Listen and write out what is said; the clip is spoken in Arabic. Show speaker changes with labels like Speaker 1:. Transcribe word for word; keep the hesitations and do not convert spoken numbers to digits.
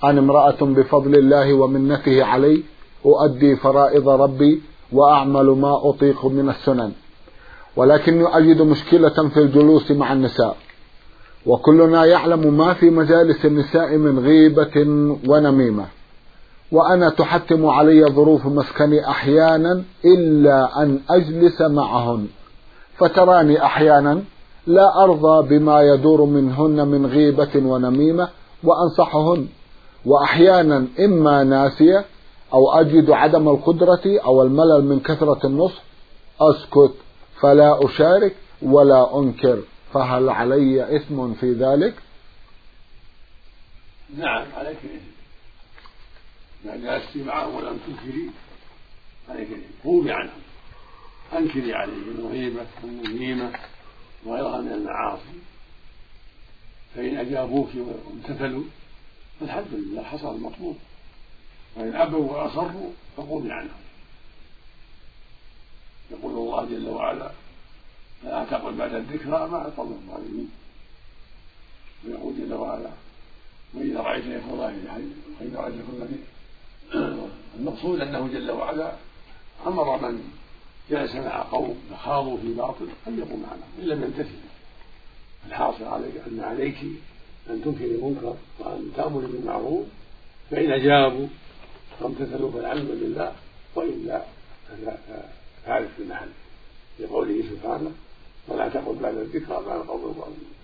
Speaker 1: أنا امرأة بفضل الله ومنته علي أؤدي فرائض ربي وأعمل ما أطيق من السنن، ولكني أجد مشكلة في الجلوس مع النساء، وكلنا يعلم ما في مجالس النساء من غيبة ونميمة، وأنا تحتم علي ظروف مسكني أحيانا إلا أن أجلس معهن، فتراني أحيانا لا أرضى بما يدور منهن من غيبة ونميمة وأنصحهن، وأحيانا إما ناسية أو أجد عدم القدرة أو الملل من كثرة النصح أسكت فلا أشارك ولا أنكر، فهل علي إثم في ذلك؟
Speaker 2: نعم عليك إثم، ما جلست معهم ولم تنكري عليك إثم، قومي عنهم، أنكري عليهم الغيبة والنميمة وغيرها من المعاصي، فإن أجابوك وامتثلوا فالحمد لله حصل المطلوب، وإن أبوا وأصروا فقومي عنهم. يقول الله جل وعلا: لا تقل بعد الذكرى مع القوم الظالمين. ويقول جل وعلا: وإذا رأيت يخوضا في حي وإذا رأيت كل المقصود أنه جل وعلا أمر من جلس مع قوم فخاضوا في باطل أن يقوم عنهم إن لم يمتثلوا. الحاصل عليك أن عليك أن تنكري المنكر وأن تأمري بالمعروف، فإن أجابوا وامتثلوا فالحمد لله، وإلا فعرف في المحل، لقوله سبحانه: ولا تقل بعد الذكرى مع القوم الظالمين.